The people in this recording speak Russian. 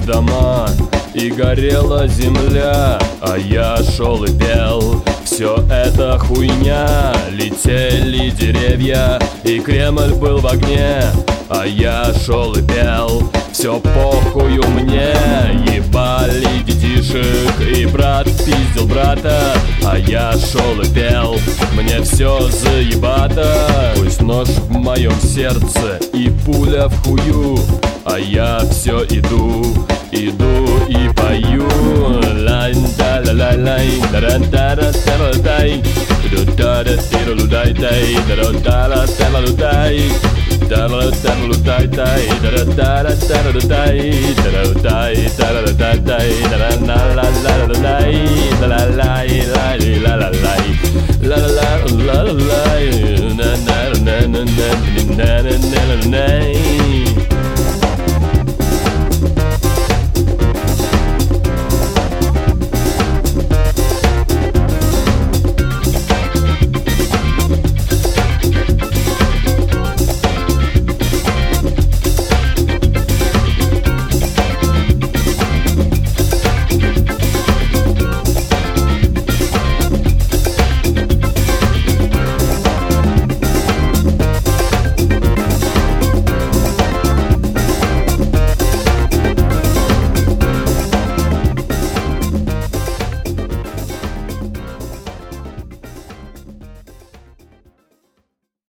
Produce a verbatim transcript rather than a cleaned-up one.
дома, и горела земля, а я шел и пел. Все это хуйня, летели деревья, и Кремль был в огне, а я шел и пел. Все похую мне, ебали детишек, и брат пиздил брата, а я шел и пел. Мне все заебато, пусть нож в моем сердце и пуля в хую, а я все иду, иду и пою. Лайн да ла ла лай, да ра да ра да ла дай, да да да да ла дай дай, да ра да ла да ла дай, да ла да ла дай дай, да ра да ра да ла дай, да ра дай да ла дай дай, да ра на ла ла ла дай, да ла лай лай ла ла лай, ла ла ла ла лай.